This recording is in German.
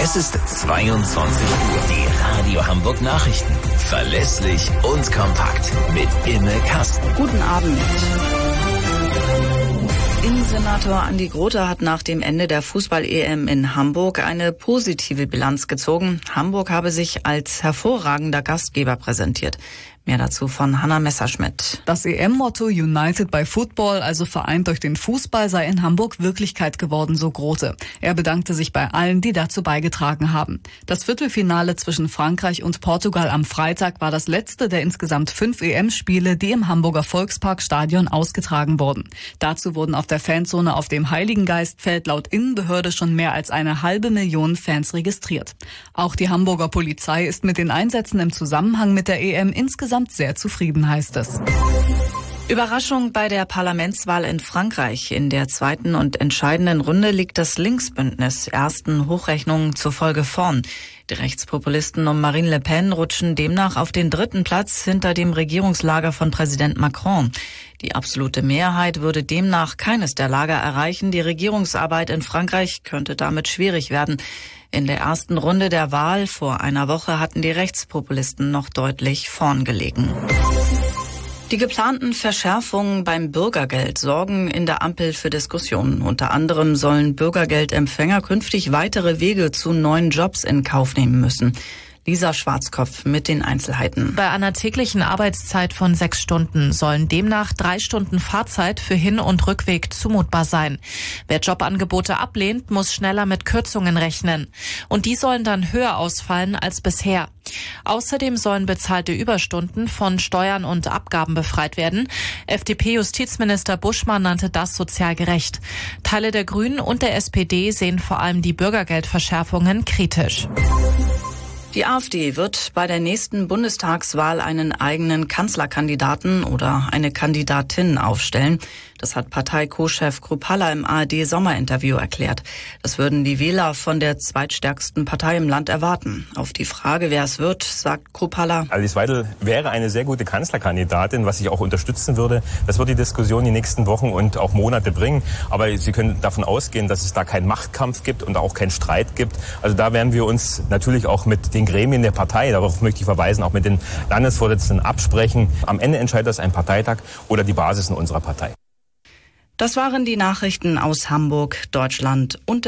Es ist 22 Uhr. Die Radio Hamburg Nachrichten. Verlässlich und kompakt mit Imme Kasten. Guten Abend. Innensenator Andi Grothe hat nach dem Ende der Fußball-EM in Hamburg eine positive Bilanz gezogen. Hamburg habe sich als hervorragender Gastgeber präsentiert. Mehr dazu von Hanna Messerschmidt. Das EM-Motto United by Football, also vereint durch den Fußball, sei in Hamburg Wirklichkeit geworden, so Grothe. Er bedankte sich bei allen, die dazu beigetragen haben. Das Viertelfinale zwischen Frankreich und Portugal am Freitag war das letzte der insgesamt 5 EM-Spiele, die im Hamburger Volksparkstadion ausgetragen wurden. Dazu wurden auf der Fanzone auf dem Heiligengeistfeld laut Innenbehörde schon mehr als 500.000 Fans registriert. Auch die Hamburger Polizei ist mit den Einsätzen im Zusammenhang mit der EM insgesamt sehr zufrieden, heißt es. Überraschung bei der Parlamentswahl in Frankreich. In der zweiten und entscheidenden Runde liegt das Linksbündnis ersten Hochrechnungen zufolge vorn. Die Rechtspopulisten um Marine Le Pen rutschen demnach auf den 3. Platz hinter dem Regierungslager von Präsident Macron. Die absolute Mehrheit würde demnach keines der Lager erreichen. Die Regierungsarbeit in Frankreich könnte damit schwierig werden. In der ersten Runde der Wahl vor einer Woche hatten die Rechtspopulisten noch deutlich vorn gelegen. Die geplanten Verschärfungen beim Bürgergeld sorgen in der Ampel für Diskussionen. Unter anderem sollen Bürgergeldempfänger künftig weitere Wege zu neuen Jobs in Kauf nehmen müssen. Lisa Schwarzkopf mit den Einzelheiten. Bei einer täglichen Arbeitszeit von 6 Stunden sollen demnach 3 Stunden Fahrzeit für Hin- und Rückweg zumutbar sein. Wer Jobangebote ablehnt, muss schneller mit Kürzungen rechnen. Und die sollen dann höher ausfallen als bisher. Außerdem sollen bezahlte Überstunden von Steuern und Abgaben befreit werden. FDP-Justizminister Buschmann nannte das sozial gerecht. Teile der Grünen und der SPD sehen vor allem die Bürgergeldverschärfungen kritisch. Die AfD wird bei der nächsten Bundestagswahl einen eigenen Kanzlerkandidaten oder eine Kandidatin aufstellen. Das hat Partei-Co-Chef Kruppalla im ARD-Sommerinterview erklärt. Das würden die Wähler von der zweitstärksten Partei im Land erwarten. Auf die Frage, wer es wird, sagt Kruppalla: Alice Weidel wäre eine sehr gute Kanzlerkandidatin, was ich auch unterstützen würde. Das wird die Diskussion die nächsten Wochen und auch Monate bringen. Aber Sie können davon ausgehen, dass es da keinen Machtkampf gibt und auch keinen Streit gibt. Also da werden wir uns natürlich auch mit den Gremien der Partei, darauf möchte ich verweisen, auch mit den Landesvorsitzenden absprechen. Am Ende entscheidet das ein Parteitag oder die Basis in unserer Partei. Das waren die Nachrichten aus Hamburg, Deutschland und